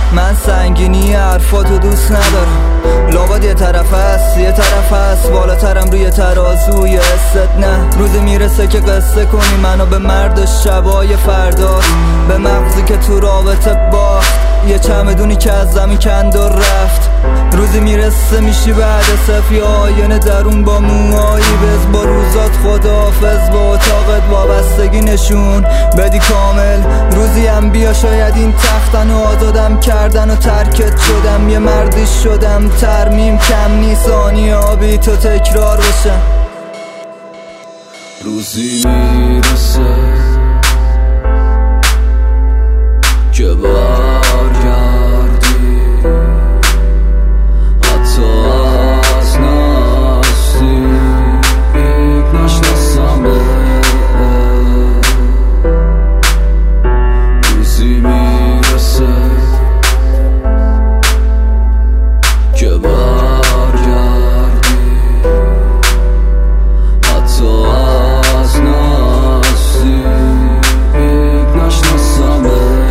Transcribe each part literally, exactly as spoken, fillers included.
من سنگینی حرفاتو دوست ندارم. لابد یه طرف هست یه طرف هست بالاترم روی ترازوی حست. نه روزی میرسه که قصه کنی منو به مرد شبای فردا، به مغزی که تو رابطه باخت، یه چمدونی که از زمین کند و رفت. روزی میرسه میشی بعد صفی آینه درون با موهایی بز، با روزات خداحافظ، با اتاقت وابستگی نشون بدی کامل. روزی هم بیا شاید این تختن و آزادم کردن و ترکت شدم، یه مردی شدم ترمیم کم نیست، آنی آبی تو تکرار بشم. روزی میرسه که برگردی، حتی از نزدیک نشناسم. روزی میرسه که برگردی، حتی از نزدیک نشناسم.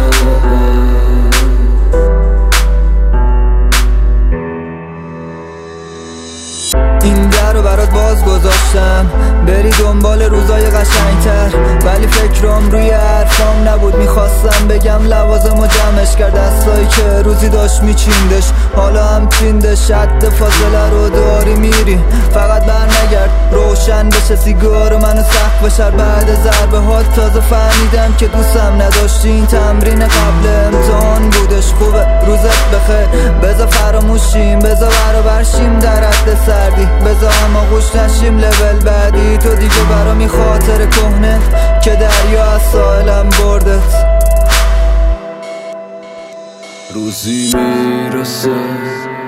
این در رو برات باز گذاشتم بری دنبال روزای قشنگتر، ولی فکرم روی حرفام نبود. میخواستم بگم لوازمو جمعش کرد، دستایی که روزی داشت میچیندش حالا هم چیندش. حد فاصله رو داری میری فقط بر نگرد، روشن بشه سیگار منو سقف شر. بعد ضربه ها تازه فهمیدم که دوستم نداشتی. این تمرین قبل امتحان بودش. خوبه روزت بخیر، بذار فراموشیم، بذار برابر شیم در حد سردی، بذار اما گوش نشیم لول بعدی. تو دیگه برامی خاطر کهنه که دریا از ساحلم بردت. روزی میرسه